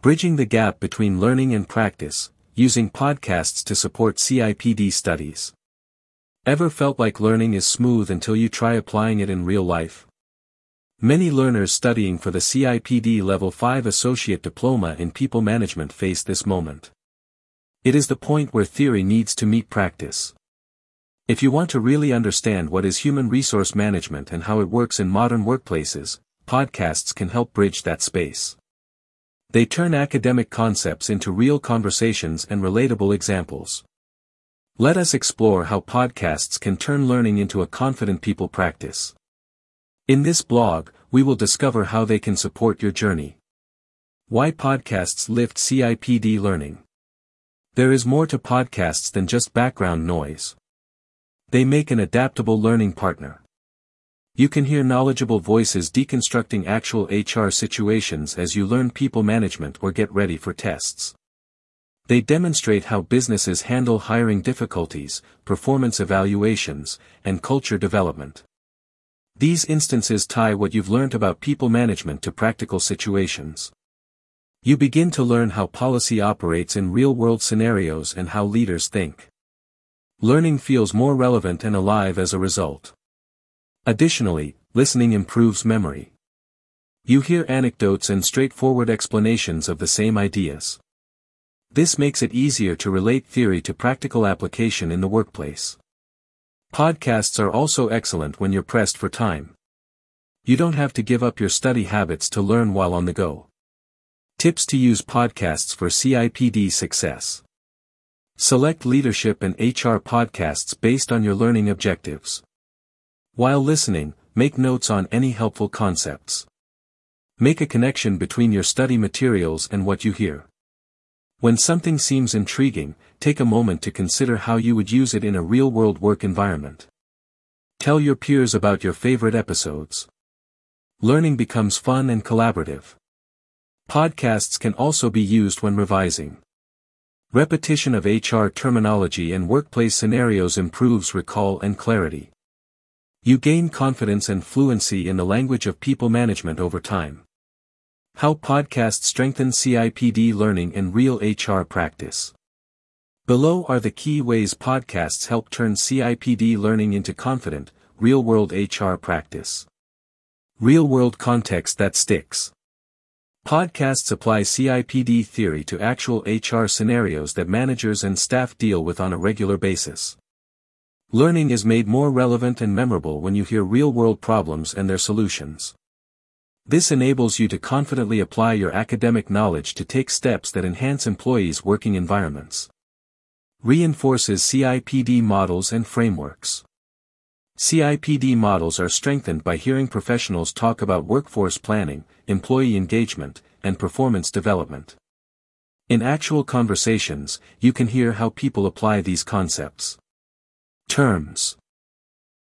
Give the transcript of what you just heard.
Bridging the gap between learning and practice, using podcasts to support CIPD studies. Ever felt like learning is smooth until you try applying it in real life? Many learners studying for the CIPD Level 5 Associate Diploma in People Management face this moment. It is the point where theory needs to meet practice. If you want to really understand what is human resource management and how it works in modern workplaces, podcasts can help bridge that space. They turn academic concepts into real conversations and relatable examples. Let us explore how podcasts can turn learning into a confident people practice. In this blog, we will discover how they can support your journey. Why podcasts lift CIPD learning. There is more to podcasts than just background noise. They make an adaptable learning partner. You can hear knowledgeable voices deconstructing actual HR situations as you learn people management or get ready for tests. They demonstrate how businesses handle hiring difficulties, performance evaluations, and culture development. These instances tie what you've learned about people management to practical situations. You begin to learn how policy operates in real-world scenarios and how leaders think. Learning feels more relevant and alive as a result. Additionally, listening improves memory. You hear anecdotes and straightforward explanations of the same ideas. This makes it easier to relate theory to practical application in the workplace. Podcasts are also excellent when you're pressed for time. You don't have to give up your study habits to learn while on the go. Tips to use podcasts for CIPD success. Select leadership and HR podcasts based on your learning objectives. While listening, make notes on any helpful concepts. Make a connection between your study materials and what you hear. When something seems intriguing, take a moment to consider how you would use it in a real-world work environment. Tell your peers about your favorite episodes. Learning becomes fun and collaborative. Podcasts can also be used when revising. Repetition of HR terminology and workplace scenarios improves recall and clarity. You gain confidence and fluency in the language of people management over time. How podcasts strengthen CIPD learning and real HR practice. Below are the key ways podcasts help turn CIPD learning into confident, real-world HR practice. Real-world context that sticks. Podcasts apply CIPD theory to actual HR scenarios that managers and staff deal with on a regular basis. Learning is made more relevant and memorable when you hear real-world problems and their solutions. This enables you to confidently apply your academic knowledge to take steps that enhance employees' working environments. Reinforces CIPD models and frameworks. CIPD models are strengthened by hearing professionals talk about workforce planning, employee engagement, and performance development. In actual conversations, you can hear how people apply these concepts. Terms.